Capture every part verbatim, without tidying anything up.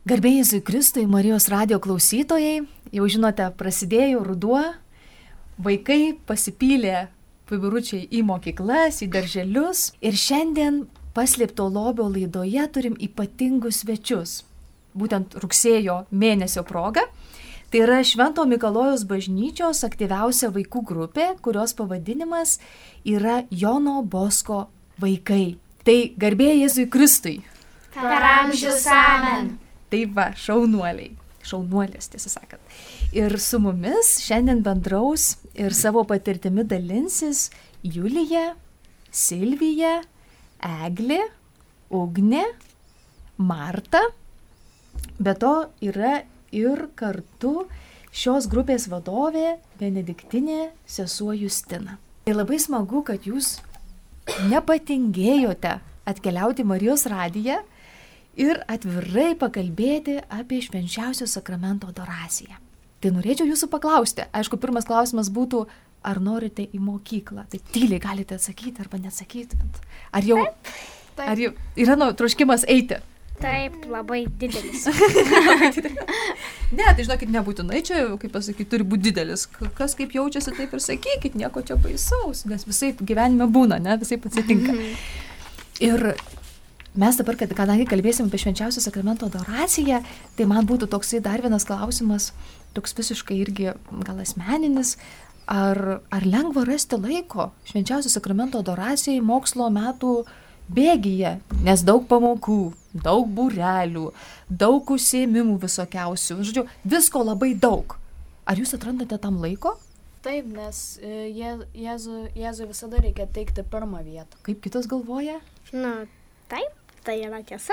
Garbė Jėzui Kristui, Marijos radijo klausytojai, jau žinote, prasidėjo ruduo, vaikai pasipylė pibiručiai į mokyklas, į darželius ir šiandien paslėpto lobio laidoje turim ypatingus svečius, būtent rugsėjo mėnesio proga. Tai yra Švento Mikalojaus bažnyčios aktyviausia vaikų grupė, kurios pavadinimas yra Jono Bosko vaikai. Tai garbė Jėzui Kristui. Per amžius amen. Tai va, šaunuoliai, šaunuolės tiesą sakant. Ir su mumis šiandien bendraus ir savo patirtimi dalinsis Julija, Silvija, Eglė, Ugnė, Marta. Be to yra ir kartu šios grupės vadovė Benediktinė sesuo Justina. Ir labai smagu, kad jūs nepatingėjote atkeliauti į Marijos radiją ir atvirai pakalbėti apie švenčiausio sakramento adoraciją. Tai norėčiau jūsų paklausti. Aišku, pirmas klausimas būtų, ar norite į mokyklą. Tai tyliai galite atsakyti arba neatsakyti. Ar jau, taip, taip. Ar jau yra nu, troškimas eiti? Taip, labai didelis. Ne, tai žinokit, nebūtinai čia, kaip pasakyti, turi būti didelis. Kas kaip jaučiasi, taip ir sakykit, nieko čia baisaus, nes visai gyvenime būna, ne, visai atsitinka. Ir mes dabar, kad, kadangi kalbėsim apie švenčiausio sakramento adoraciją, tai man būtų toksai dar vienas klausimas, toks visiškai irgi gal asmeninis, ar, ar lengva rasti laiko švenčiausio sakramento adoracijai mokslo metų bėgyje, nes daug pamokų, daug būrelių, daug užsiėmimų visokiausių, žodžiu, visko labai daug. Ar jūs atrandate tam laiko? Taip, nes Jėzui Jėzu visada reikia teikti pirmą vietą. Kaip kitas galvoja? Nu, taip, tai yra tiesa.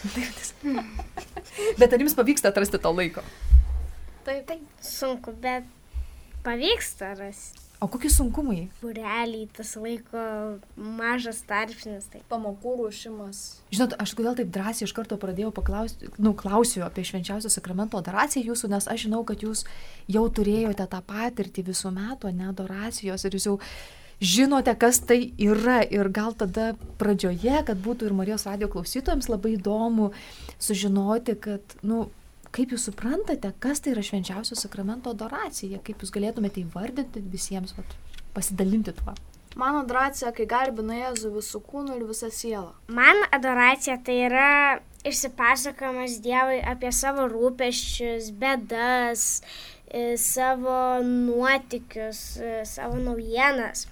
Bet ar jums pavyksta atrasti to laiko? Taip, taip, sunku, bet pavyksta rasti. O kokie sunkumai? Būreliai, tas laiko mažas tarpsnis. Tai. Pamokų ruošimas. Žinot, aš kodėl taip drąsiai iš karto pradėjau paklausti, nu, klausiu apie švenčiausio sakramento adoraciją jūsų, nes aš žinau, kad jūs jau turėjote tą patirtį visų metų, ne adoracijos, ir jūs jau žinote, kas tai yra. Ir gal tada pradžioje, kad būtų ir Marijos radijo klausytojams labai įdomu sužinoti, kad, nu, kaip jūs suprantate, kas tai yra švenčiausio sakramento adoracija, kaip jūs galėtumėte įvardinti visiems, vat, pasidalinti tuo? Man adoracija, kai garbina Jėzų visų kūnų ir visą sielą. Man adoracija tai yra išsipasakojimas Dievui apie savo rūpesčius, bėdas, savo nuotykius, savo naujienas.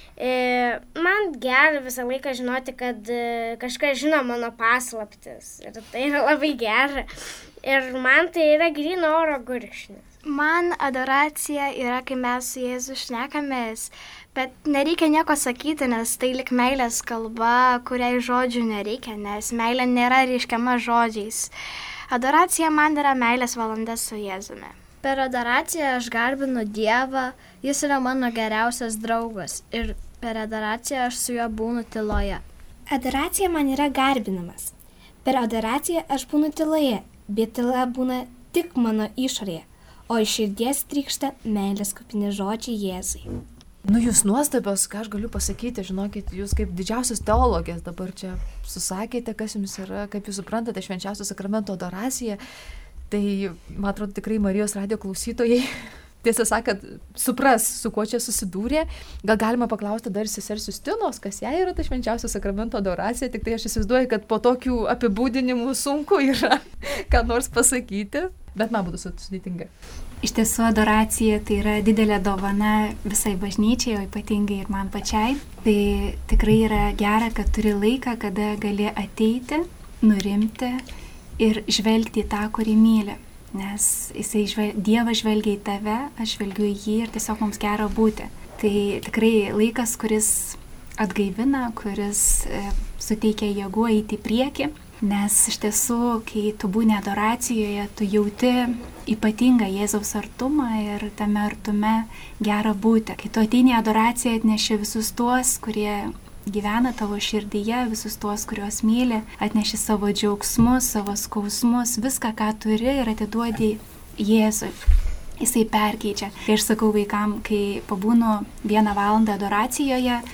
Man gera visą laiką žinoti, kad kažkas žino mano paslaptis. Ir tai yra labai gera. Ir man tai yra gryno oro gurkšnis. Man adoracija yra, kai mes su Jėzu šnekamės, bet nereikia nieko sakyti, nes tai lik meilės kalba, kuriai žodžių nereikia, nes meilė nėra reiškiama žodžiais. Adoracija man yra meilės valanda su Jėzumi. Per adoraciją aš garbinu Dievą, jis yra mano geriausias draugas ir per adoraciją aš su juo būnu tyloje. Adoracija man yra garbinimas. Per adoraciją aš būnu tyloje, bet tyla būna tik mano išorėje, o iš širdies trykšta meilės kupini žodžiai Jėzui. Nu, jūs nuostabios, ką aš galiu pasakyti, žinokit, jūs kaip didžiausias teologės dabar čia susakėte, kas jums yra, kaip jūs suprantate švenčiausio sakramento adoraciją, tai, man atrodo, tikrai Marijos radijo klausytojai, tiesą sakant, supras, su kuo čia susidūrė. Gal galima paklausti dar sesers Justinos, kas jai yra ta švenčiausio sakramento adoracija, tik tai aš įsivaizduoju, kad po tokių apibūdinimų sunku yra ką nors pasakyti, bet man būtų sudėtinga. Iš tiesų, adoracija tai yra didelė dovana visai bažnyčiai, o ypatingai ir man pačiai. Tai tikrai yra gera, kad turi laiką, kada gali ateiti, nurimti ir žvelgti į tą, kurį myli. Nes jisai žvel... Dievas žvelgia į tave, aš žvelgiu į jį ir tiesiog mums gera būti. Tai tikrai laikas, kuris atgaivina, kuris e, suteikia jėgų eiti į priekį, nes iš tiesų, kai tu būni adoracijoje, tu jauti ypatingą Jėzaus artumą ir tame artume gera būti. Kai tu ateini į adoraciją, atneši visus tuos, kurie gyvena tavo širdyje, visus tuos, kuriuos myli, atneši savo džiaugsmus, savo skausmus, viską, ką turi ir atiduodi Jėzui. Jisai perkeičia. Kai aš sakau vaikam, kai pabūnu vieną valandą adoracijoje,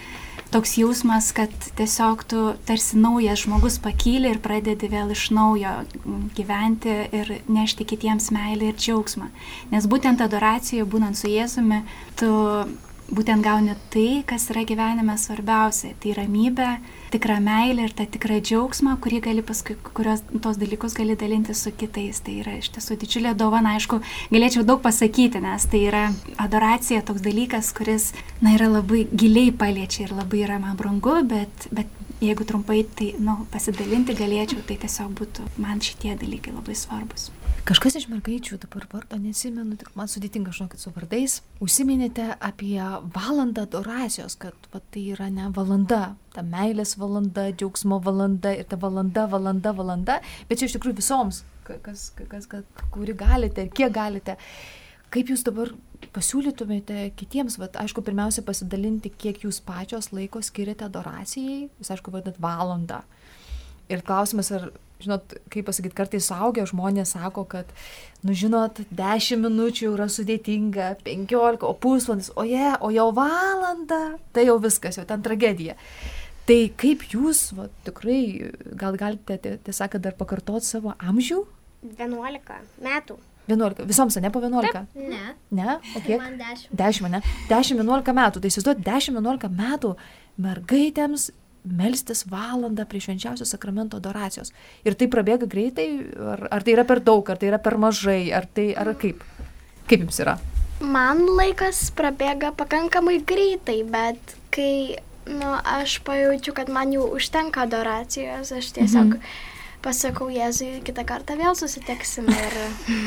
toks jausmas, kad tiesiog tu tarsi naujas žmogus pakyli ir pradedi vėl iš naujo gyventi ir nešti kitiems meilę ir džiaugsmą. Nes būtent adoracijoje, būnant su Jėzumi, tu būtent gauni tai, kas yra gyvenime svarbiausia. Tai ramybė, tikra meilė ir ta tikra džiaugsma, kurį gali paskui, kurios tos dalykus gali dalinti su kitais. Tai yra iš tiesų didžiulė dovana. Aišku, galėčiau daug pasakyti, nes tai yra adoracija, toks dalykas, kuris, na, yra labai giliai paliečia ir labai yra man brangu, bet, bet jeigu trumpai tai, nu, pasidalinti galėčiau, tai tiesiog būtų man šitie dalykai labai svarbus. Kažkas iš mergaičių, dabar vardo nesimenu, tik man sudėtinga, žinokit, su vardais. Užsiminėte apie valandą adoracijos, kad va, tai yra ne valanda, ta meilės valanda, džiaugsmo valanda ir ta valanda, valanda, valanda, bet čia iš tikrųjų visoms, kas, kas, kas, kuri galite ir kiek galite. Kaip jūs dabar pasiūlytumėte kitiems, va, aišku, pirmiausia pasidalinti, kiek jūs pačios laiko skiriate adoracijai, jūs aišku vadinat valandą. Ir klausimas, ar, žinot, kaip pasakyti, kartais suaugę žmonės sako, kad, nu, žinot, dešimt minučių yra sudėtinga, penkiolika, o pusvalandis, o je, o jau valanda, tai jau viskas, jau ten tragedija. Tai kaip jūs, va, tikrai, gal galite, tiesą, dar pakartoti savo amžių? vienuolika metų. vienuolika. Visoms, ne po vienuolika? Taip. Ne. Ne? O kiek? Man dešimt. dešimt, ne? dešimt vienuolika metų. Tai įsivaizduot, dešimt vienuolika metų mergaitėms melstis valandą prie švenčiausio sakramento adoracijos. Ir tai prabėga greitai, ar, ar tai yra per daug, ar tai yra per mažai, ar tai, ar kaip? Kaip jums yra? Man laikas prabėga pakankamai greitai, bet kai, nu, aš pajaučiu, kad man jau užtenka adoracijos, aš tiesiog mhm. pasakau Jėzui, kitą kartą vėl susitiksim ir...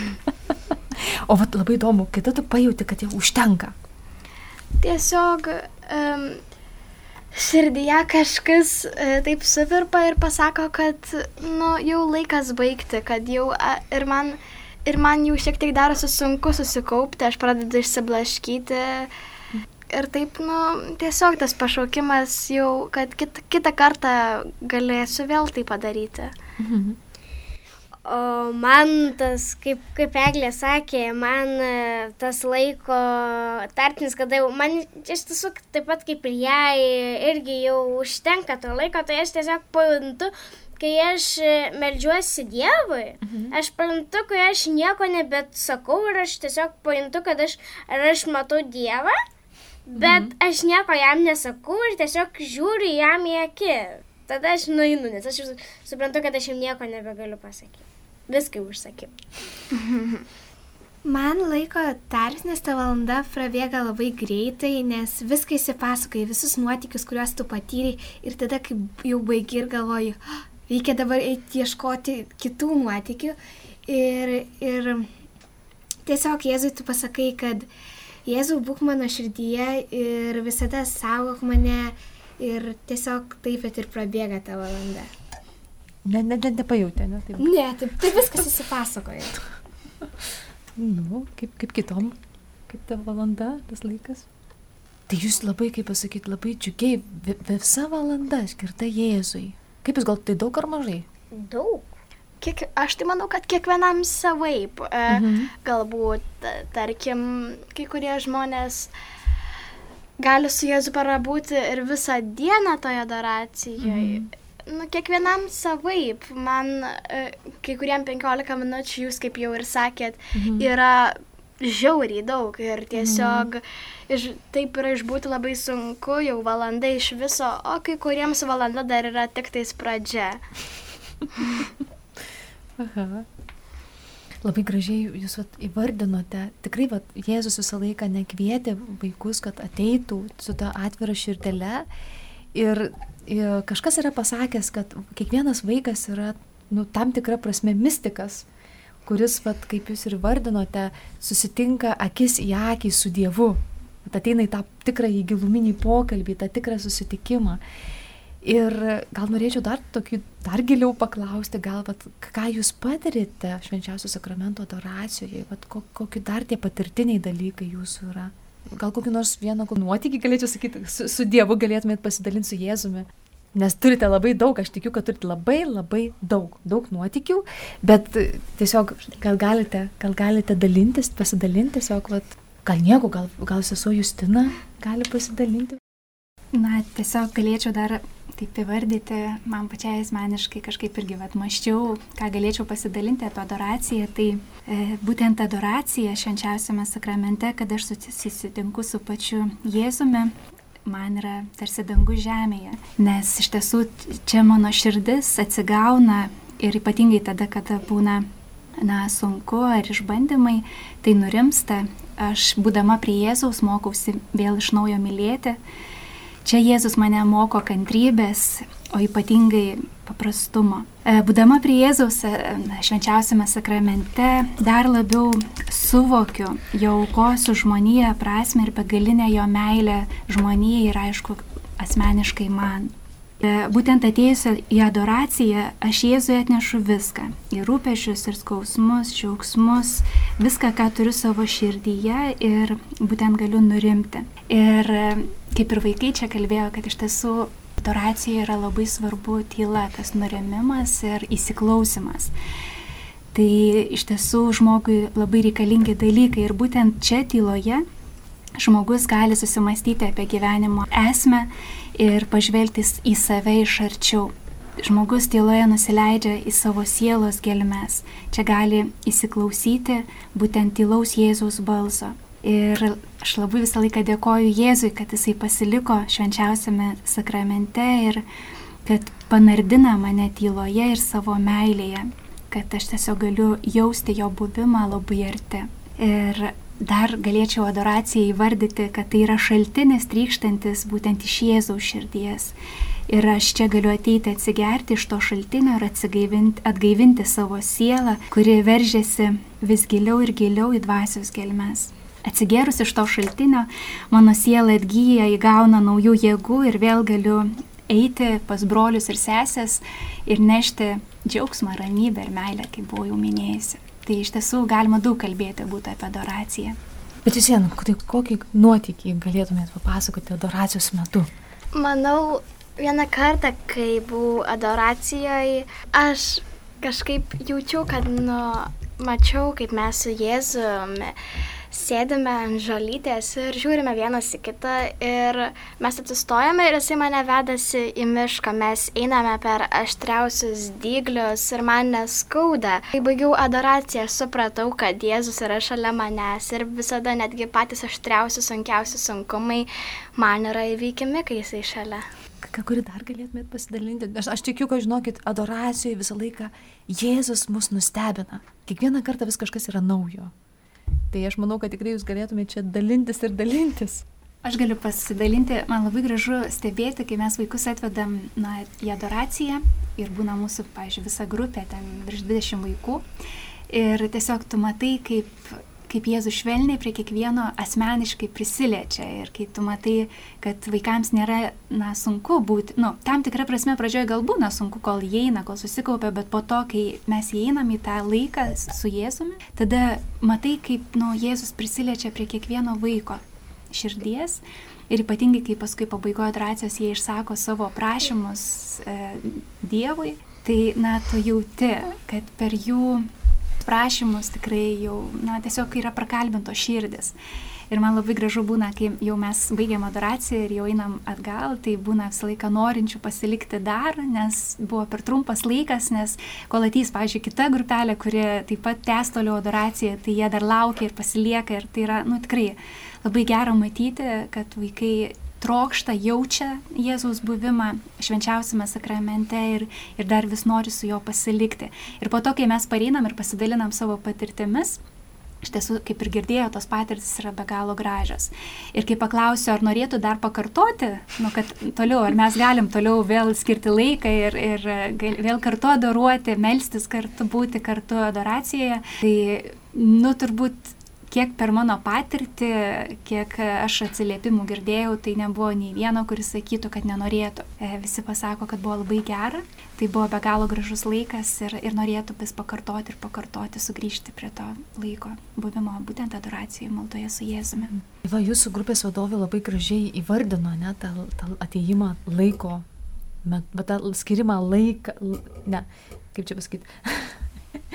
O vat labai įdomu, kada tu pajauti, kad jau užtenka? Tiesiog... Um, širdyje kažkas e, taip suvirpa ir pasako, kad nu, jau laikas baigti, kad jau a, ir, man, ir man jau šiek tiek darosi sunku susikaupti, aš pradedu išsiblaškyti ir taip, nu, tiesiog tas pašaukimas jau, kad kit, kitą kartą galėsiu vėl tai padaryti. Mhm. O man tas, kaip, kaip Eglė sakė, man tas laiko tarpsnis, kada jau, man iš tiesų taip pat kaip ir jai irgi jau užtenka to laiko, tai aš tiesiog pajuntu, kai aš meldžiuosi Dievui, mhm. aš pajuntu, kai aš nieko nebesakau ir aš tiesiog pajuntu, kad aš, ar aš matau Dievą, bet mhm. aš nieko jam nesakau ir tiesiog žiūriu jam į akį. Tada aš nueinu, nes aš suprantu, kad aš jam nieko nebegaliu pasakyti. Viską užsakiau. Man laiko tarpsnis ta valanda prabėga labai greitai, nes viską įsipasakoji, visus nuotykius, kuriuos tu patyrei ir tada, kai jau baigi ir galvoju, oh, reikia dabar eiti ieškoti kitų nuotykių ir, ir tiesiog Jėzui tu pasakai, kad Jėzau būk mano širdyje ir visada saugok mane ir tiesiog taip ir prabėga ta valanda. Ne, ne, ne, nepajautė, ne? Taip. Ne, taip, taip viskas įsipasakoja. Nu, kaip, kaip kitom, kaip ta valanda, tas laikas. Tai jūs labai, kaip pasakyti, labai džiugiai, visa valanda skirta Jėzui. Kaip jūs gal tai daug ar mažai? Daug. Kiek, aš tai manau, kad kiekvienam savaip. Mhm. Galbūt, tarkim, kai kurie žmonės gali su Jėzu parabūti ir visą dieną toje adoracijoje. Mhm. Nu, kiekvienam savaip. Man e, kai kuriem penkiolika minučių, jūs kaip jau ir sakėt, mhm. yra žiauriai daug ir tiesiog mhm. iš, taip yra išbūti labai sunku, jau valanda iš viso, o kai kuriems valanda dar yra tik tais pradžia. Aha. Labai gražiai jūs vat, įvardinote. Tikrai vat, Jėzus visą laiką nekvietė vaikus, kad ateitų su ta atvira širdele ir kažkas yra pasakęs, kad kiekvienas vaikas yra nu, tam tikra prasme mistikas, kuris, vat, kaip jūs ir vardinote, susitinka akis į akį su Dievu. Vat, ateina į tą tikrą į giluminį pokalbį, tą tikrą susitikimą. Ir gal norėčiau dar, tokį, dar giliau paklausti, gal vat, ką jūs patirite švenčiausio sakramento adoracijoje, vat, kokie dar tie patirtiniai dalykai jūsų yra. Gal kokį nors vieną nuotykį galėčiau sakyti, su, su Dievu galėtumėt pasidalinti su Jėzumi. Nes turite labai daug, aš tikiu, kad turite labai, labai daug, daug nuotykių, bet tiesiog gal galite, gal galite dalintis, pasidalinti, tiesiog, vat, gal nieko, gal, gal sesuo Justina gali pasidalinti. Na, tiesiog galėčiau dar taip įvardyti, man pačiai asmeniškai kažkaip irgi vat maščiau, ką galėčiau pasidalinti apie adoraciją. Tai e, būtent adoracija švenčiausiame sakramente, kad aš susitinku su pačiu Jėzumi, man yra tarsi dangus žemėje. Nes iš tiesų čia mano širdis atsigauna ir ypatingai tada, kada būna na, sunku ar išbandymai, tai nurimsta. Aš būdama prie Jėzaus mokausi vėl iš naujo mylėti. Čia Jėzus mane moko kantrybės, o ypatingai paprastumo. Būdama prie Jėzaus švenčiausiame sakramente dar labiau suvokiu jo aukos už žmoniją prasmę ir begalinę jo meilę žmonijai ir aišku asmeniškai man. Būtent atėjusi į adoraciją, aš Jėzui atnešu viską. Ir rūpesčius, ir skausmus, džiaugsmus, viską, ką turiu savo širdyje ir būtent galiu nurimti. Ir kaip ir vaikai čia kalbėjo, kad iš tiesų adoracijoje yra labai svarbu tyla, tas nurimimas ir įsiklausimas. Tai iš tiesų žmogui labai reikalingi dalykai ir būtent čia tyloje žmogus gali susimastyti apie gyvenimo esmę ir pažvelgti į save iš arčiau. Žmogus tyloje nusileidžia į savo sielos gelmes. Čia gali įsiklausyti būtent tylaus Jėzaus balso. Ir aš labai visą laiką dėkoju Jėzui, kad jisai pasiliko švenčiausiame sakramente ir kad panardina mane tyloje ir savo meilėje, kad aš tiesiog galiu jausti jo buvimą labai arti. Ir dar galėčiau adoraciją įvardyti, kad tai yra šaltinis trykštantis būtent iš Jėzaus širdies. Ir aš čia galiu ateiti atsigerti iš to šaltinio ir atgaivinti savo sielą, kuri veržiasi vis giliau ir giliau į dvasios gelmes. Atsigerus iš to šaltinio, mano siela atgyja, įgauna naujų jėgų ir vėl galiu eiti pas brolius ir sesės ir nešti džiaugsmą, ramybę ir meilę, kaip buvau jau minėjusi. Tai iš tiesų galima daug kalbėti būtų apie adoraciją. Bet jūs, Jana, kokį nuotykį galėtumėt papasakoti adoracijos metu? Manau, vieną kartą, kai buvau adoracijoje, aš kažkaip jaučiau, kad nu, mačiau, kaip mes su Jėzumi sėdime ant žolytės ir žiūrime vienas į kitą ir mes atsistojame ir jisai mane vedasi į mišką, mes einame per aštriausius dyglius ir man neskauda. Kai baigiau adoraciją, aš supratau, kad Jėzus yra šalia manęs ir visada netgi patys aštriausi, sunkiausi sunkumai man yra įveikimi, kai jisai šalia. Kurį dar galėtumėt pasidalinti? Aš, aš tikiu, kad žinokit, adoracijoje visą laiką Jėzus mus nustebina. Kiekvieną kartą vis kažkas yra naujo. Tai aš manau, kad tikrai jūs galėtumėte čia dalintis ir dalintis. Aš galiu pasidalinti, man labai gražu stebėti, kai mes vaikus atvedam na, į adoraciją ir būna mūsų, pavyzdžiui, visa grupė, ten virš dvidešimt vaikų. Ir tiesiog tu matai, kaip, kaip Jėzus švelniai prie kiekvieno asmeniškai prisiliečia. Ir kai tu matai, kad vaikams nėra na, sunku būti, nu, tam tikra prasme pradžioje gal būna sunku, kol įeina, kol susikaupia, bet po to, kai mes įeinam į tą laiką su Jėzumi, tada matai, kaip nu, Jėzus prisiliečia prie kiekvieno vaiko širdies. Ir ypatingai, kai paskui pabaigoje adoracijos jie išsako savo prašymus e, Dievui, tai na, tu jauti, kad per jų prašymus tikrai jau, na, tiesiog yra prakalbintos širdis. Ir man labai gražu būna, kai jau mes baigiam adoraciją ir jau einam atgal, tai būna visą laiką norinčių pasilikti dar, nes buvo per trumpas laikas, nes kol ateis, pavyzdžiui, kita grupelė, kuri taip pat tęs toliau adoraciją, tai jie dar laukia ir pasilieka ir tai yra, nu, tikrai labai gera matyti, kad vaikai trokšta, jaučia Jėzaus buvimą švenčiausiame sakramente ir, ir dar vis nori su juo pasilikti. Ir po to, kai mes pareinam ir pasidalinam savo patirtimis, iš tiesų, kaip ir girdėjo, tos patirtis yra be galo gražios. Ir kai paklausiu, ar norėtų dar pakartoti, nu, kad toliau, ar mes galim toliau vėl skirti laiką ir, ir vėl kartu adoruoti, melstis kartu, būti kartu adoracijoje, tai, nu, turbūt kiek per mano patirtį, kiek aš atsiliepimų girdėjau, tai nebuvo nei vieno, kuris sakytų, kad nenorėtų. Visi pasako, kad buvo labai gera, tai buvo be galo gražus laikas ir, ir norėtų vis pakartoti ir pakartoti, sugrįžti prie to laiko buvimo, būtent adoracijoje, maldoje su Jėzumi. Va, jūsų grupės vadovė labai gražiai įvardino, ne, tą, tą atėjimą laiko, bet tą skirimą laiką, ne, kaip čia pasakyti,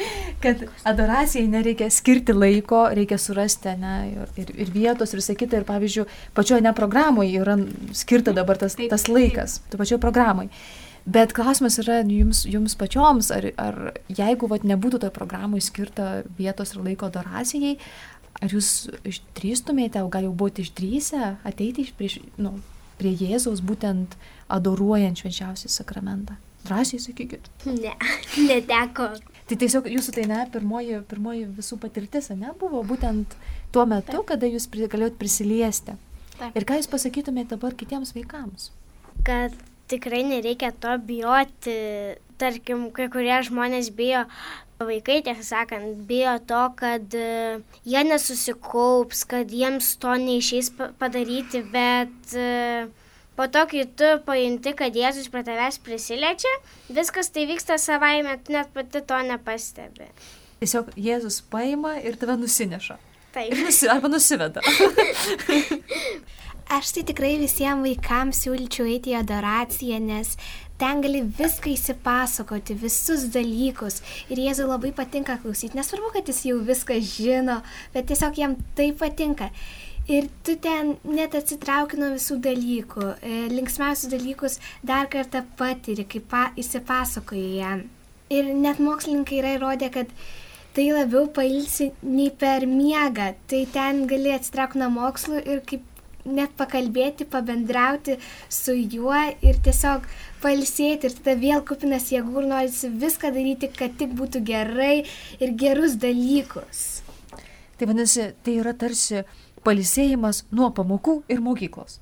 kad adoracijai nereikia skirti laiko, reikia surasti, ne, ir, ir vietos, ir visą kitą. Ir pavyzdžiui, pačioje ne programoje yra skirta dabar tas, tas laikas, tu pačioje programoje. Bet klausimas yra jums, jums pačioms, ar, ar jeigu vat, nebūtų toje programoje skirta vietos ir laiko adoracijai, ar jūs išdrįstumėte, o gal jau buvote išdrįsę ateiti prie, nu, prie Jėzaus, būtent adoruojant švenčiausią sakramentą? Drąsiai sakykit. Ne, neteko. Tai tiesiog jūsų tai ne, pirmoji, pirmoji visų patirtis, ne, buvo būtent tuo metu, Taip. Kada jūs galėjot prisiliesti. Taip. Ir ką jūs pasakytumėte dabar kitiems vaikams? Kad tikrai nereikia to bijoti. Tarkim, kai kurie žmonės bijo, vaikai, tiesą sakant, bijo to, kad uh, jie nesusikaups, kad jiems to neišeis padaryti, bet uh, po to, kai tu pajunti, kad Jėzus prie tavęs prisiliečia, viskas tai vyksta savaime, tu net pati to nepastebi. Tiesiog Jėzus paima ir tave nusineša. Taip. Nusi, arba nusiveda. Aš tai tikrai visiems vaikams siūlyčiau eiti į adoraciją, nes ten gali viską įsipasakoti, visus dalykus. Ir Jėzui labai patinka klausyti. Nesvarbu, kad jis jau viską žino, bet tiesiog jam tai patinka. Ir tu ten net atsitrauki nuo visų dalykų. Linksmiausius dalykus dar kartą patiri, kaip pa, įsipasakoji jam. Ir net mokslininkai yra įrodę, kad tai labiau pailsi nei per miegą. Tai ten gali atsitraukti nuo mokslų ir kaip net pakalbėti, pabendrauti su juo ir tiesiog pailsėti. Ir tada vėl kupinas jėgų ir norisi viską daryti, kad tik būtų gerai ir gerus dalykus. Tai vadinasi, tai yra tarsi pailsėjimas nuo pamokų ir mokyklos.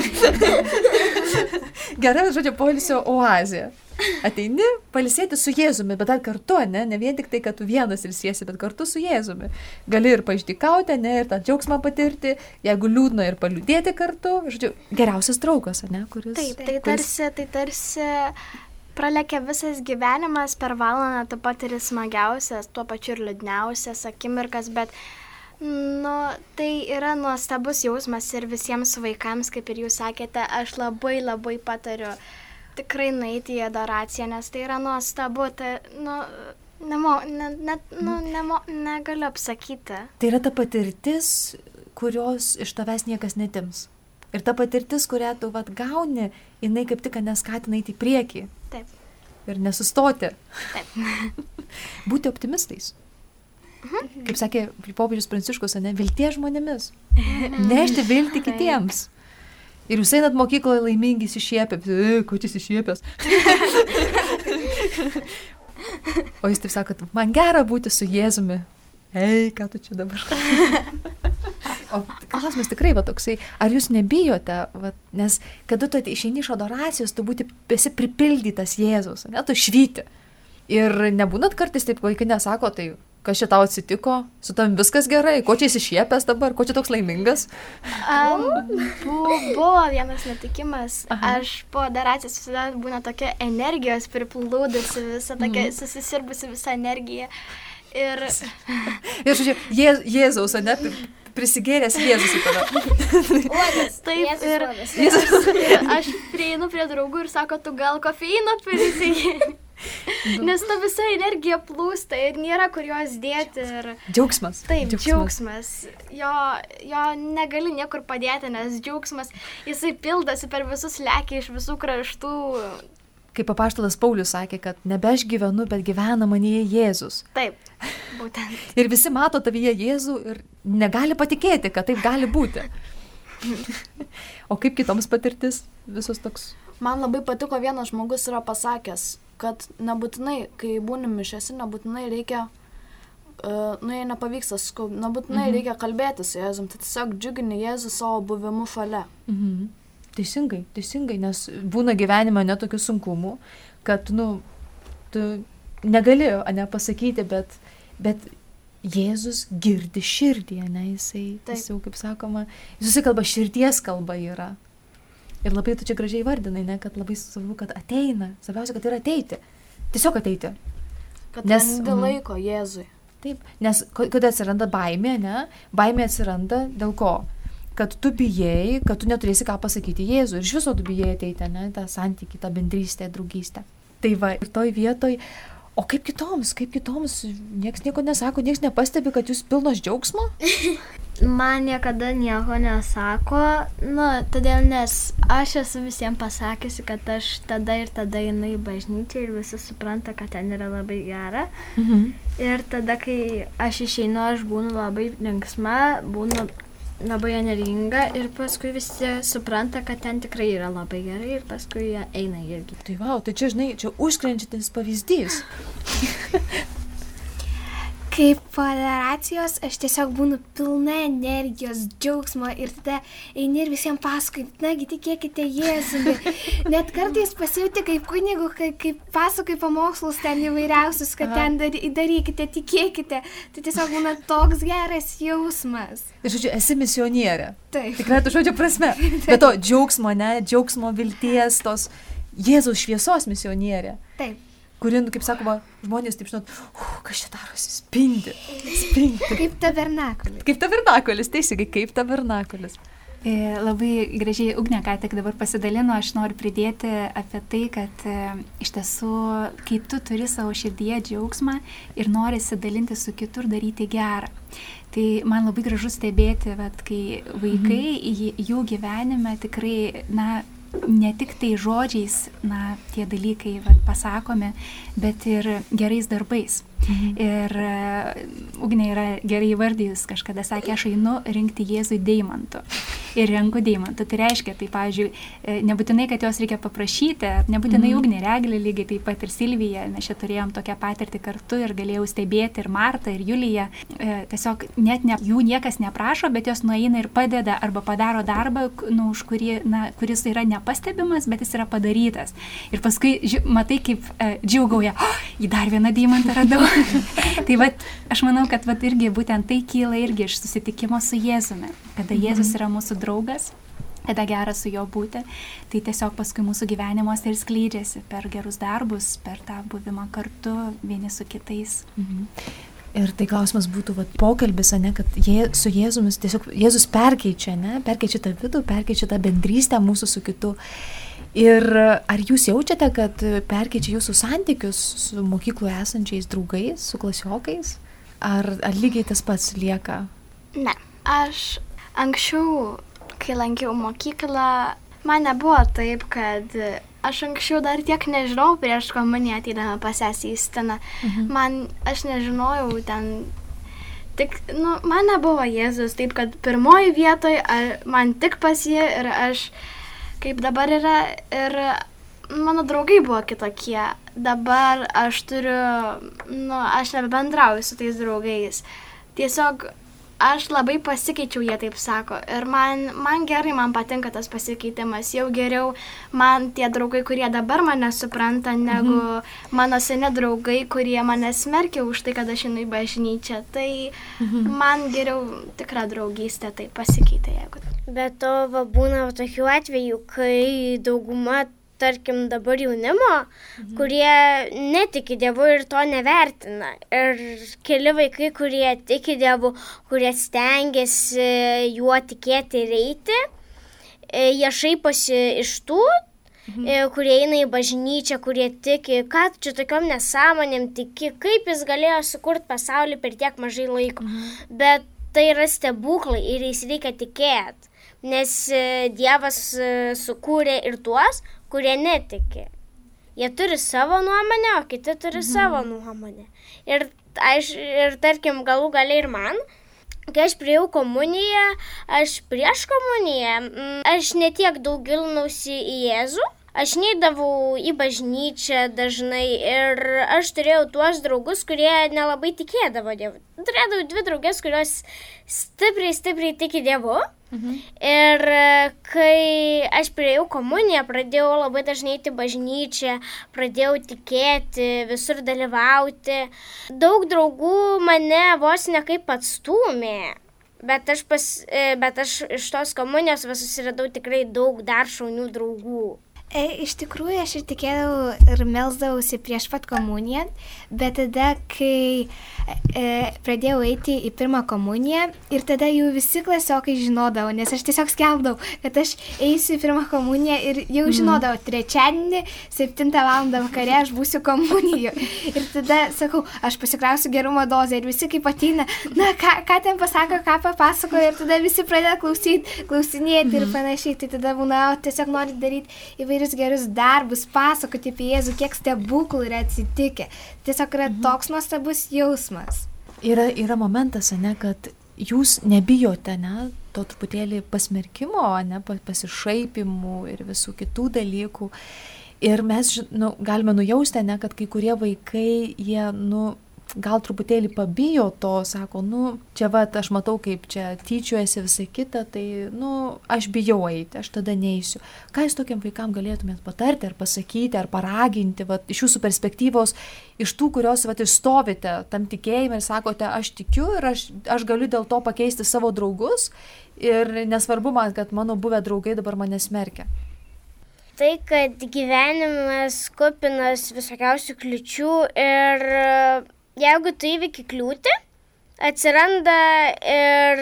Gera, žodžiu, poilsio oazė. Ateini pailsėti su Jėzumi, bet dar kartu, ne, ne vien tik tai, kad tu vienas ilsiesi, bet kartu su Jėzumi. Gali ir paždykauti, ne, ir tą džiaugsmą patirti, jeigu liūdna ir paliūdėti kartu. Žodžiu, geriausias draugas, ne, kuris... Taip, tai tarsi, tai tarsi pralekia visas gyvenimas, per valandą tu patiri smagiausias, tuo pačiu ir liūdniausias akimirkas, bet nu, tai yra nuostabus jausmas ir visiems vaikams, kaip ir jūs sakėte, aš labai labai patariu tikrai nueiti į adoraciją, nes tai yra nuostabu, tai, nu, nemo, ne, ne, nu, nemo, negaliu apsakyti. Tai yra ta patirtis, kurios iš tavęs niekas netims. Ir ta patirtis, kurią tu vat gauni, jinai kaip tik neskatina eiti į priekį. Taip. Ir nesustoti. Taip. Būti optimistais. Mhm. Kaip sakė popiežius Pranciškus, ne, vilties žmonėmis. Mhm. Nešti viltį kitiems. Ir jūs einat mokykloje laimingi įsišiepę. E, ko čia įsišiepęs? O jūs taip sakot, man gera būti su Jėzumi. Ei, ką tu čia dabar? O klausimas tikrai va toksai, ar jūs nebijote, va, nes kada tu išeini iš adoracijos, tu būti, esi pripildytas Jėzaus, ne, tu švyti. Ir nebūnat kartais taip, vaikai nesako, tai kas čia tau atsitiko, su tam viskas gerai, ko čia įsišiepęs dabar, ko čia toks laimingas? Um, buvo vienas netikimas, Aha. Aš po adoracijos visada būna tokia energijos priplūdusi, visa tokia mm. susisirbusi visa energija. Ir, ir žodžiu, Jė, Jėzaus, ne, prisigėręs Jėzus į tave. Uodas, taip, Jėzus, ir, Jėzus. Ir aš prieinu prie draugų ir sako, tu gal kofeino prisigėrė. Nes ta visa energija plūsta ir nėra kur jos dėti. Ir... Džiaugsmas. Taip, džiaugsmas. džiaugsmas. Jo, jo negali niekur padėti, nes džiaugsmas, jisai pildosi per visus, lekia iš visų kraštų. Kaip apaštalas Paulius sakė, kad nebe aš gyvenu, bet gyvena manyje Jėzus. Taip, būtent. Ir visi mato tavyje Jėzų ir negali patikėti, kad taip gali būti. O kaip kitoms patirtis visos toks? Man labai patiko, vienas žmogus yra pasakęs, kad nebūtinai, kai būni mišiose, nebūtinai reikia, uh, nu jei nepavyksta, skub, nebūtinai mhm. reikia kalbėti su Jėzum, tai tiesiog džiugini Jėzų savo buvimu šalia. Mhm. Teisingai, teisingai, nes būna gyvenime netokių sunkumų, kad, nu, tu negali, ne, pasakyti, bet, bet Jėzus girdi širdį, ne, jisai, jis jau, kaip sakoma, jis susikalba, širdies kalba yra. Ir labai tu čia gražiai vardinai, ne, kad labai svarbu, kad ateina. Svarbiausia, kad yra ateiti. Tiesiog ateiti. Kad nes, randi laiko Jėzui. Taip, nes kada atsiranda baimė, ne, baimė atsiranda dėl ko? Kad tu bijai, kad tu neturėsi ką pasakyti Jėzui. Ir iš viso tu bijai ateiti, ne, tą santykį, tą bendrystę, draugystę. Tai va, ir toj vietoj, O kaip kitoms, kaip kitoms, nieks nieko nesako, nieks nepastebi, kad jūs pilnos džiaugsmo? Man niekada nieko nesako, nu, todėl, nes aš esu visiems pasakysi, kad aš tada ir tada einu į bažnyčią ir visi supranta, kad ten yra labai gera. Mhm. Ir tada, kai aš išeinu, aš būnu labai linksma, būnu labai energinga ir paskui visi supranta, kad ten tikrai yra labai gerai ir paskui jie eina irgi. Tai vau, tai čia, žinai, čia užkrenčiantis pavyzdys. Kaip po adoracijos aš tiesiog būnu pilna energijos, džiaugsmo ir tada eini ir visiems pasakoji, nagi tikėkite Jėzumi. Net kartais pasijauti kaip kunigų, kaip, kaip pasakoji pamokslus ten įvairiausius, kad Aha. ten dary, darykite, tikėkite. Tai tiesiog būna toks geras jausmas. Ir žodžiu, esi misionierė. Taip. Tikrai tu žodžio prasme. Bet to džiaugsmo, ne, džiaugsmo, vilties, tos Jėzaus šviesos misionierė. Taip. Kuri, kaip sakoma, žmonės, taip žinot, uh, kas čia darosi, spindi, spindi. Kaip tabernakulis. Kaip tabernakulis, teisingai, kaip tabernakulis. E, labai gražiai Ugnė ką tik dabar pasidalino, aš noriu pridėti apie tai, kad e, iš tiesų, kai tu turi savo širdyje džiaugsmą ir norisi dalinti su kitur, daryti gerą. Tai man labai gražu stebėti, vat, kai vaikai mhm. jų gyvenime tikrai, na, ne tik tai žodžiais, na, tie dalykai va, pasakomi, bet ir gerais darbais. Mhm. Ir uh, Ugnė yra gerai įvardijus, kažkada sakė, aš einu rinkti Jėzui deimantų. Ir renku deimantų. Tai reiškia, tai, pavyzdžiui, nebūtinai, kad jos reikia paprašyti, nebūtinai mhm. Ugnė, Reglė lygiai taip pat ir Silvija, mes čia turėjom tokią patirtį kartu ir galėjau stebėti ir Martą, ir Juliją. E, tiesiog net ne, jų niekas neprašo, bet jos nueina ir padeda arba padaro darbą, nu, už kurį, na, kuris yra nepastebimas, bet jis yra padarytas. Ir paskui ži, matai, kaip e, džiaugauja, oh, į dar vieną deimantą radau. Tai vat, aš manau, kad vat irgi būtent tai kyla irgi iš susitikimo su Jėzumi, kada mhm. Jėzus yra mūsų draugas, kada gera su juo būti, tai tiesiog paskui mūsų gyvenimuose ir skleidžiasi per gerus darbus, per tą buvimą kartu vieni su kitais. Mhm. Ir tai klausimas būtų vat, pokalbis, ne, kad jie, su Jėzumis tiesiog Jėzus perkeičia, ne, perkeičia tą vidų, perkeičia tą bendrystę mūsų su kitu. Ir ar jūs jaučiate, kad perkeičia jūsų santykius su mokykloje esančiais draugais, su klasiokais? Ar, ar lygiai tas pats lieka? Ne. Aš anksčiau, kai lankiau mokyklą, man nebuvo taip, kad aš anksčiau dar tiek nežinau prieš komuniją ateidama pas sesę į sceną. Mhm. Man, aš nežinojau ten, tik, nu, man nebuvo Jėzus, taip kad pirmoji vietoje man tik pas jį ir aš, kaip dabar yra, ir mano draugai buvo kitokie. Dabar aš turiu, nu, aš nebebendrauju su tais draugais. Tiesiog aš labai pasikeičiau, jie taip sako. Ir man, man gerai, man patinka tas pasikeitimas. Jau geriau man tie draugai, kurie dabar mane supranta, negu mhm. mano seni draugai, kurie mane smerkia už tai, kad aš einu į bažnyčią. Tai mhm. man geriau tikra draugystė, tai pasikeitė, jeigu. Bet to va, būna tokių atvejų, kai dauguma, tarkim, dabar jaunimo, mhm. kurie netiki Dievu ir to nevertina. Ir keli vaikai, kurie tiki Dievu, kurie stengiasi juo tikėti ir eiti, jie šaiposi iš tų, mhm. kurie eina į bažnyčią, kurie tiki, kad čia tokiom nesąmonėm tiki, kaip jis galėjo sukurti pasaulį per tiek mažai laiko. Mhm. Bet tai yra stebuklai ir jais reikia tikėti. Nes Dievas sukūrė ir tuos, kurie netiki. Jie turi savo nuomonę, o kiti turi mhm. savo nuomonę. Ir, aš, ir tarkim, galų galiai ir man, kai aš priėjau komuniją, aš prieš komuniją, aš netiek daug gilinausi į Jėzų. Aš neidavau į bažnyčią dažnai ir aš turėjau tuos draugus, kurie nelabai tikėdavo Dievu. Turėjau dvi draugės, kurios stipriai, stipriai tiki Dievu. Mhm. Ir kai aš priėjau komuniją, pradėjau labai dažnai eiti į bažnyčią, pradėjau tikėti, visur dalyvauti. Daug draugų mane vos ne kaip atstūmė. Bet aš, pas, bet aš iš tos komunijos susiradau tikrai daug dar šaunių draugų. E, iš tikrųjų, aš ir tikėjau ir melsdavausi prieš pat komuniją, bet tada, kai e, pradėjau eiti į pirmą komuniją ir tada jau visi klasiokai žinodavo, nes aš tiesiog skelbdavau, kad aš eisiu į pirmą komuniją ir jau žinodavau, trečiadienį, septintą valandą vakare aš būsiu komunijoje. Ir tada sakau, aš pasikrausiu gerumo dozę ir visi kaip ateina, na, ką, ką ten pasako, ką papasakoja ir tada visi pradeda klausyti, klausinėti ir panašiai. Tai tada būna, tiesiog nori daryti įvairių gerus darbus, pasakoti apie Jėzų, kiek stebuklų yra atsitikę. Tiesiog yra toks nuostabus jausmas. Yra, yra momentas, ne, kad jūs nebijote, ne, to truputėlį pasmerkimo, ne, pasišaipimų ir visų kitų dalykų. Ir mes nu, galime nujausti, ne, kad kai kurie vaikai, jie, nu, gal truputėlį pabijo to, sako, nu, čia va, aš matau, kaip čia tyčiuojasi visai kita, tai, nu, aš bijau eiti, aš tada neįsiu. Ką jūs tokiam vaikam galėtumėt patarti, ar pasakyti, ar paraginti, va, iš jūsų perspektyvos, iš tų, kurios, va, išstovite tam tikėjime ir sakote, aš tikiu ir aš, aš galiu dėl to pakeisti savo draugus ir nesvarbu man, kad mano buvę draugai dabar mane smerkia. Tai, kad gyvenimas kupinas visokiausių kliučių ir jeigu tu įvyki kliūtį, atsiranda ir,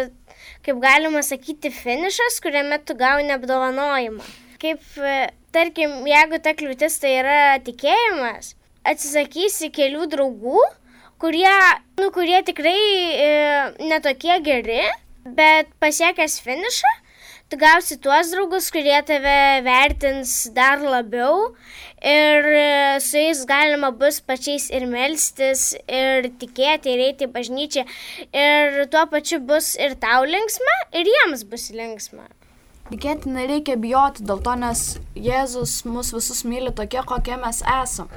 kaip galima sakyti, finišas, kuriame tu gauni apdovanojimą. Kaip, tarkim, jeigu ta kliūtis tai yra tikėjimas, atsisakysi kelių draugų, kurie, nu, kurie tikrai e, netokie geri, bet pasiekęs finišą, tu gausi tuos draugus, kurie tave vertins dar labiau ir su jais galima bus pačiais ir melstis, ir tikėti, ir eiti į bažnyčią. Ir tuo pačiu bus ir tau linksma, ir jiems bus linksma. Tikėti nereikia bijoti dėl to, nes Jėzus mus visus myli tokie, kokie mes esam.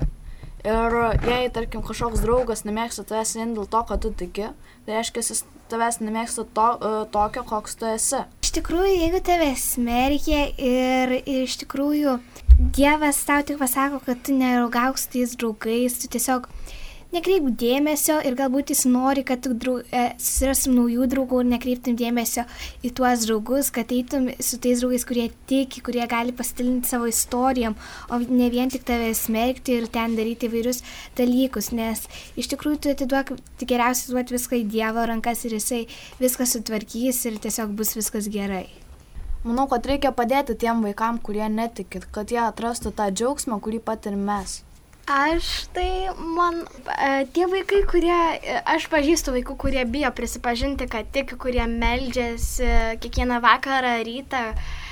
Ir jei, tarkim, kažkoks draugas nemėgsta tavęs vien dėl to, kad tu tiki, tai reiškia, jis tavęs nemėgsta to, tokio, koks tu esi. Iš tikrųjų, jeigu tave smerkia ir, ir iš tikrųjų Dievas tau tik pasako, kad tu neraugauk su tais draugais, tu tiesiog nekreip dėmesio ir galbūt jis nori, kad tu draug, e, susirastum naujų draugų ir nekreiptum dėmesio į tuos draugus, kad eitum su tais draugais, kurie tiki, kurie gali pasidalinti savo istorijom, o ne vien tik tave smerkti ir ten daryti įvairius dalykus, nes iš tikrųjų tu atiduok, tik geriausiai duoti viską į Dievo rankas ir jisai viską sutvarkys ir tiesiog bus viskas gerai. Manau, kad reikia padėti tiem vaikam, kurie netiki, kad jie atrastų tą džiaugsmą, kurį patirim mes. Aš tai, man, tie vaikai, kurie, aš pažįstu vaikų, kurie bijo prisipažinti, kad tiki, kurie meldžiasi kiekvieną vakarą, rytą.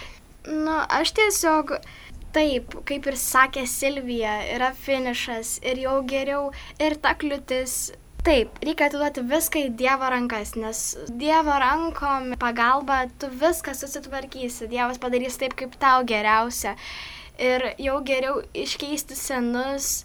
Nu, aš tiesiog, taip, kaip ir sakė Silvija, yra finišas ir jau geriau ir ta kliūtis. Taip, reikia atiduoti viską į Dievo rankas, nes Dievo rankom pagalba tu viską susitvarkysi, Dievas padarys taip, kaip tau geriausia. Ir jau geriau iškeisti senus,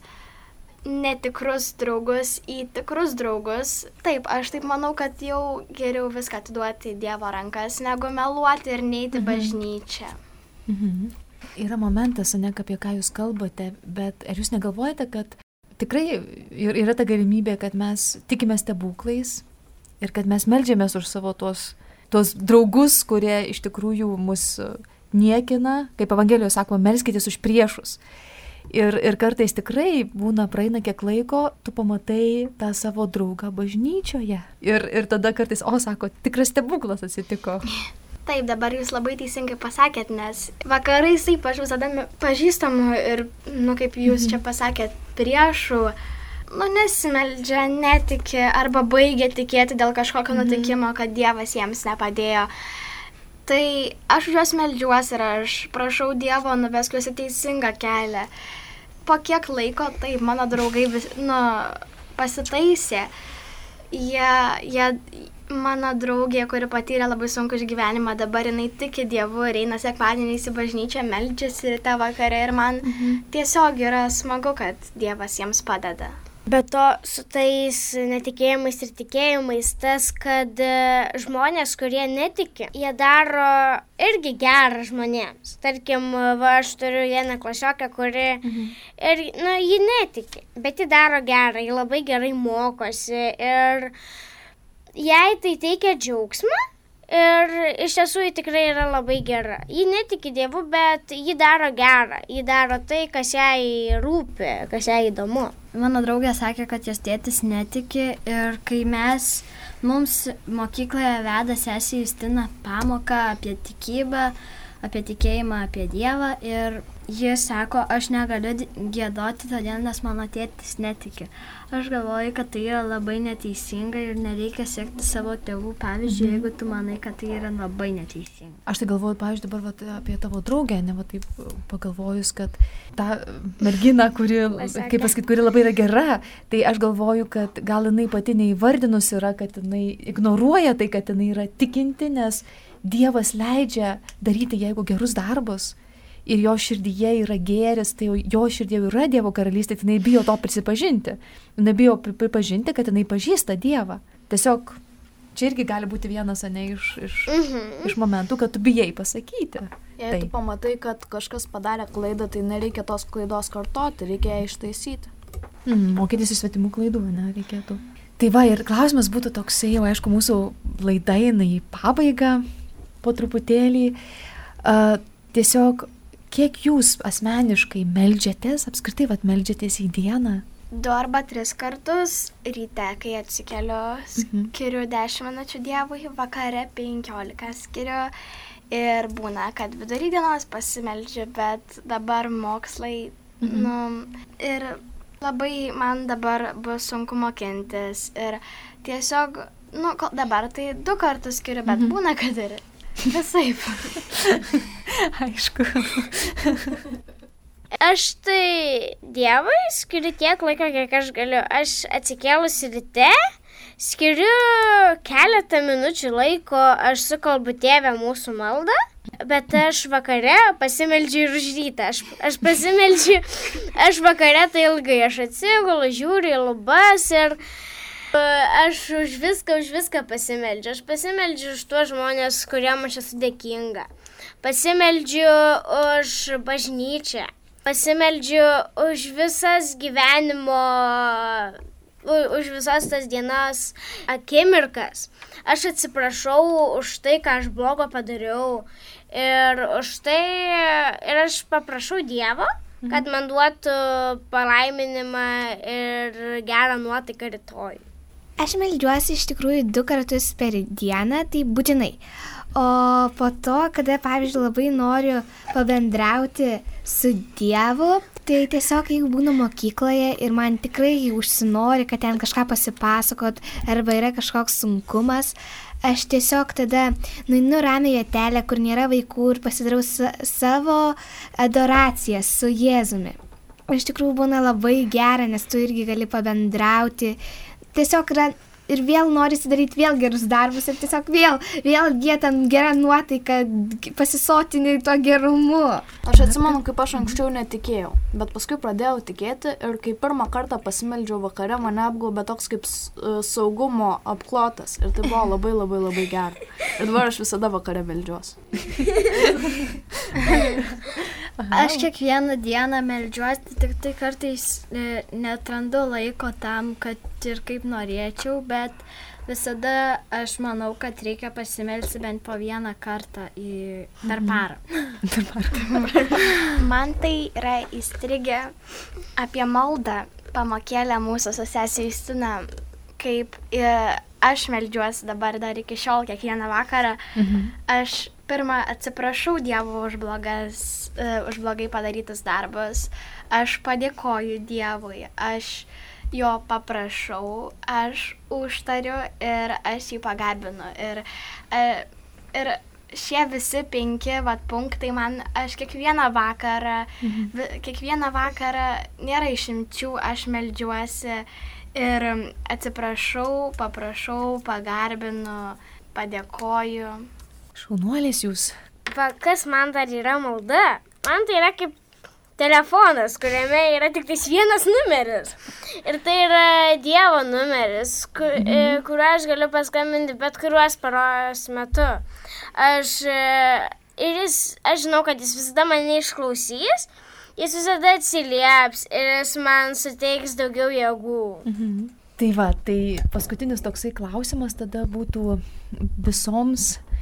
netikrus draugus į tikrus draugus. Taip, aš taip manau, kad jau geriau viską atiduoti į Dievo rankas, negu meluoti ir neiti mhm. bažnyčią. Mhm. Yra momentas, ne, apie ką jūs kalbate, bet ar jūs negalvojate, kad tikrai yra ta galimybė, kad mes tikime stebuklais ir kad mes meldžiamės už savo tos, tos draugus, kurie iš tikrųjų mus niekina, kaip Evangelijoje sakoma, melskitės už priešus. Ir, ir kartais tikrai būna, praeina kiek laiko, tu pamatai tą savo draugą bažnyčioje. Ir, ir tada kartais, o, sako, tikras stebuklas atsitiko. Taip, dabar jūs labai teisingai pasakėt, nes vakarais taip aš visada pažįstamų ir, nu, kaip jūs čia pasakėt, priešų, nu, nesimeldžia, netiki arba baigia tikėti dėl kažkokio nutikimo, kad Dievas jiems nepadėjo. Tai aš už juos meldžiuosi ir aš prašau Dievo nuvesk juos į teisingą kelią. Po kiek laiko, taip, mano draugai vis, nu, pasitaisė. Jie, jie, mano draugė, kuri patyrė labai sunku išgyvenimą, dabar jinai tiki Dievu ir eina sekmadieniais į bažnyčią, meldžiasi ryte vakare ir man mhm. tiesiog yra smagu, kad Dievas jiems padeda. Be to, su tais netikėjimais ir tikėjimais, tas, kad žmonės, kurie netiki, jie daro irgi gerą žmonėms. Tarkim, va, aš turiu vieną klasiokę, kuri mhm. ir, nu, ji netiki, bet ji daro gerą, ji labai gerai mokosi ir jai tai teikia džiaugsmą Ir iš tiesų ji tikrai yra labai gera. Ji netiki Dievu, bet ji daro gerą. Ji daro tai, kas jai rūpi, kas jai įdomu. Mano draugė sakė, kad jos tėtis netiki ir kai mes, mums mokykloje veda sesė Justina pamoką apie tikybą, apie tikėjimą, apie Dievą ir ji sako, aš negaliu giedoti todėl, nes mano tėtis netiki. Aš galvoju, kad tai yra labai neteisinga ir nereikia sekti savo tėvų pavyzdžių, mhm. jeigu tu manai, kad tai yra labai neteisinga. Aš tai galvoju, pavyzdžiui, dabar vat, apie tavo draugę, ne va taip pagalvojus, kad ta mergina, kuri, kaip pasakyti, kuri labai yra gera, tai aš galvoju, kad gal jinai pati neįvardinus yra, kad jinai ignoruoja tai, kad jinai yra tikinti, nes Dievas leidžia daryti, jeigu gerus darbus. Ir jo širdyje yra gėris, tai jo širdyje yra Dievo karalystė, tai jinai bijo to prisipažinti. Jinai bijo pripažinti, kad jinai pažįsta Dievą. Tiesiog čia irgi gali būti vienas, ne, iš, iš, Mhm. iš momentų, kad tu bijai pasakyti. Jei Tai. tu pamatai, kad kažkas padarė klaidą, tai nereikia tos klaidos kartoti, reikia ją ištaisyti. Mm, mokytis iš svetimų klaidų, ne, reikėtų. Tai va, ir klausimas būtų toksai, jau aišku, mūsų laida eina į pabaigą po truputėlį. Uh, tiesiog, kiek jūs asmeniškai meldžiatės, apskritai, vat, meldžiatės į dieną? Du arba tris kartus ryte, kai atsikeliu, skiriu dešimt minučių Dievui, vakare penkiolika skiriu ir būna, kad vidury dienos pasimeldžiu, bet dabar mokslai, mhm. nu, ir labai man dabar bus sunku mokintis ir tiesiog, nu, dabar tai du kartus skiriu, bet mhm. būna, kad ir visaip. Aišku. Aš tai Dievui skiriu tiek laiko, kiek aš galiu. Aš atsikėlus ryte, skiriu keletą minučių laiko, aš sukalbu Tėvę mūsų maldą, bet aš vakare pasimeldžiu ir už rytą. Aš, aš pasimeldžiu, aš vakare tai ilgai, aš atsigulu, žiūriu į lubas ir aš už viską, už viską pasimeldžiu. Aš pasimeldžiu už tuos žmonės, kuriem aš esu dėkinga. Pasimeldžiu už bažnyčią. Pasimeldžiu už visas gyvenimo, už visas tas dienas akimirkas. Aš atsiprašau už tai, ką aš blogo padariau. Ir už tai, ir aš paprašau Dievo, kad man duotų palaiminimą ir gerą nuotaiką rytoj. Aš meldžiuosi iš tikrųjų du kartus per dieną, tai būtinai. O po to, kada, pavyzdžiui, labai noriu pabendrauti su Dievu, tai tiesiog, jeigu būnu mokykloje ir man tikrai užsinori, kad ten kažką pasipasakot, arba yra kažkoks sunkumas, aš tiesiog tada nueinu ramią vietelę, kur nėra vaikų ir pasidarau savo adoraciją su Jėzumi. Iš tikrųjų būna labai gera, nes tu irgi gali pabendrauti. Tiesiog yra ir vėl norisi daryti vėl gerus darbus ir tiesiog vėl, vėl jie ten gerą nuotaiką pasisotini to gerumu. Aš atsimenu, kaip aš anksčiau netikėjau, bet paskui pradėjau tikėti ir kai pirmą kartą pasimeldžiau vakare, mane apgaubė toks kaip saugumo apklotas ir tai buvo labai labai labai gera. Ir dabar aš visada vakare meldžiuosi. Aš kiekvieną dieną meldžiuosi, tik tai kartais netrandu laiko tam, kad ir kaip norėčiau, bet visada aš manau, kad reikia pasimelsti bent po vieną kartą į per parą. Man tai yra įstrigę apie maldą pamokėlę mūsų su sesė Justina, kaip aš meldžiuosi dabar dar iki šiol kiekvieną vakarą. Mhm. Aš pirmą atsiprašau Dievo už, blogas, uh, už blogai padarytus darbus, aš padėkoju Dievui, aš jo paprašau, aš užtariu ir aš jį pagarbinu. Ir, uh, ir šie visi penki vat, punktai man, aš kiekvieną vakarą, mhm. vi, kiekvieną vakarą nėra išimčių, aš meldžiuosi ir atsiprašau, paprašau, pagarbinu, padėkoju. Šaunuolės jūs. Va, kas man dar yra malda? Man tai yra kaip telefonas, kuriame yra tik tais vienas numeris. Ir tai yra Dievo numeris, kur, mhm. kuriuo aš galiu paskambinti bet kuriuos paros metu. Aš, ir jis, aš žinau, kad jis visada mane išklausys, jis visada atsilieps ir jis man suteiks daugiau jėgų. Mhm. Tai va, tai paskutinis toksai klausimas tada būtų visoms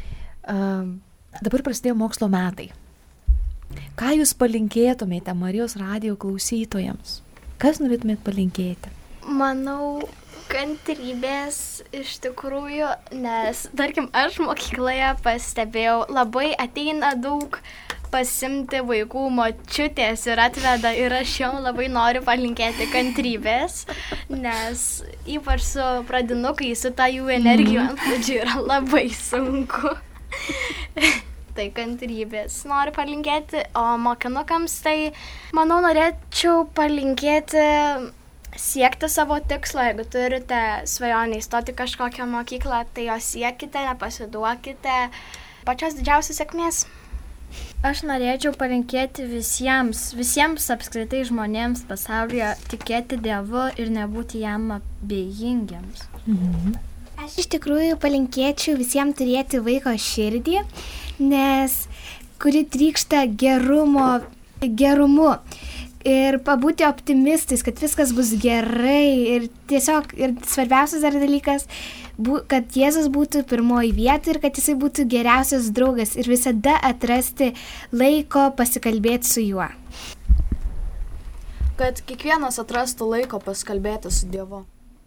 Uh, dabar prasidėjo mokslo metai. Ką jūs palinkėtumėte Marijos radijo klausytojams? Kas norėtumėt palinkėti? Manau, kantrybės iš tikrųjų, nes, tarkim, aš mokykloje pastebėjau, labai ateina daug pasimti vaikų močiutės ir atveda ir aš jau labai noriu palinkėti kantrybės, nes ypač su pradinukais, su ta jų energijų antplūdžiu yra labai sunku. Tai kantrybės noriu palinkėti, o mokinukams tai, manau, norėčiau palinkėti siekti savo tikslo. Jeigu turite svajonę įstoti kažkokią mokyklą, tai jo siekite, nepasiduokite. Pačios didžiausios sėkmės. Aš norėčiau palinkėti visiems, visiems apskritai žmonėms pasaulyje tikėti Dievu ir nebūti jam abejingiams. Mhm. Aš iš tikrųjų palinkėčiau visiems turėti vaiko širdį, nes kuri trykšta gerumo, gerumu ir pabūti optimistais, kad viskas bus gerai ir tiesiog, ir svarbiausias dar dalykas, kad Jėzus būtų pirmoji vieta ir kad jisai būtų geriausias draugas ir visada atrasti laiko pasikalbėti su juo. Kad kiekvienas atrastų laiko pasikalbėti su Dievu.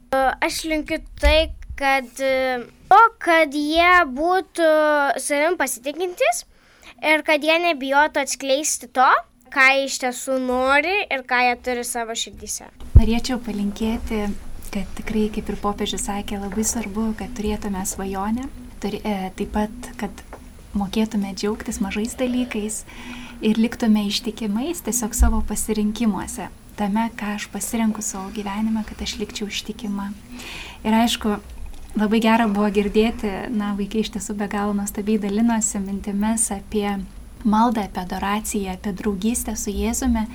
Aš linkiu tai, kad, o, kad jie būtų savim pasitikintis ir kad jie nebijotų atskleisti to, ką jie iš tiesų nori ir ką jie turi savo širdyse. Norėčiau palinkėti, kad tikrai, kaip ir popiežius sakė, labai svarbu, kad turėtume svajonę, turi, e, taip pat, kad mokėtume džiaugtis mažais dalykais ir liktume ištikimais tiesiog savo pasirinkimuose. Tame, ką aš pasirenku savo gyvenime, kad aš likčiau ištikima. Ir aišku, labai gera buvo girdėti, na, vaikai iš tiesų be galo nuostabiai dalinosi mintimis apie maldą, apie adoraciją, apie draugystę su Jėzumi.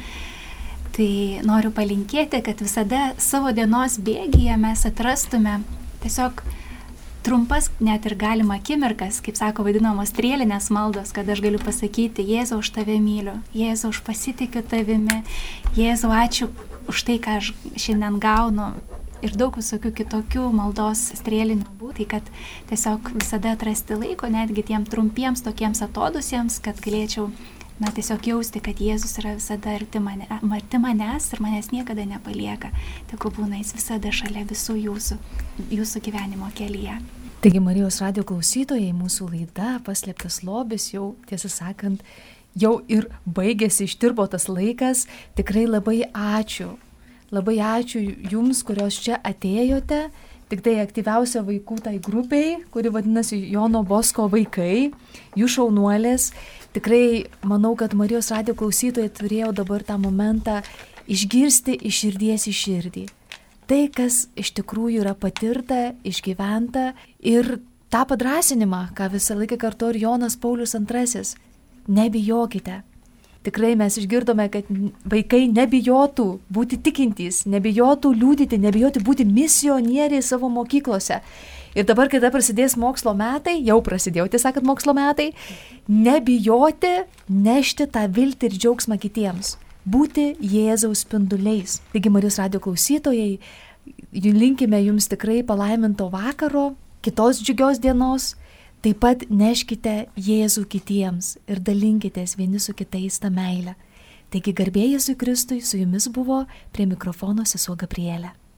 Tai noriu palinkėti, kad visada savo dienos bėgyje mes atrastume tiesiog trumpas, net ir galima akimirkas, kaip sako vadinamos strėlinės maldos, kad aš galiu pasakyti, Jėzau, aš tave myliu, Jėzau, aš pasitikiu tavimi, Jėzau, ačiū už tai, ką aš šiandien gaunu ir daug visokių kitokių maldos strėlinių būdų, tai kad tiesiog visada atrasti laiko, netgi tiem trumpiems tokiems atodusiems, kad galėčiau, na, tiesiog jausti, kad Jėzus yra visada arti, mane, arti manęs ir manęs niekada nepalieka, tegu būna jis visada šalia visų jūsų, jūsų gyvenimo kelyje. Taigi, Marijos radijo klausytojai, mūsų laida Paslėptas lobis jau, tiesą sakant, jau ir baigėsi, ištirpo tas laikas. Tikrai labai ačiū. Labai ačiū jums, kurios čia atėjote. Tik tai aktyviausia vaikų tai grupiai, kuri vadinasi Jono Bosko vaikai, jų šaunuolės. Tikrai manau, kad Marijos radijo klausytojai turėjo dabar tą momentą išgirsti iš širdies į širdį. Tai, kas iš tikrųjų yra patirta, išgyventa ir tą padrąsinimą, ką visą laiką kartojo ir Jonas Paulius antrasis. Nebijokite. Tikrai mes išgirdome, kad vaikai nebijotų būti tikintys, nebijotų liūdyti, nebijotų būti misionieriai savo mokyklose. Ir dabar, kada prasidės mokslo metai, jau prasidėjo, tiesą sakant, mokslo metai, nebijoti nešti tą viltį ir džiaugsmą kitiems. Būti Jėzaus spinduliais. Taigi, Marijos radijo klausytojai, linkime jums tikrai palaiminto vakaro, kitos džiugios dienos. Taip pat neškite Jėzų kitiems ir dalinkitės vieni su kitais tą meilę. Taigi, garbė Jėzui Kristui, su jumis buvo prie mikrofono sesuo Gabrielė.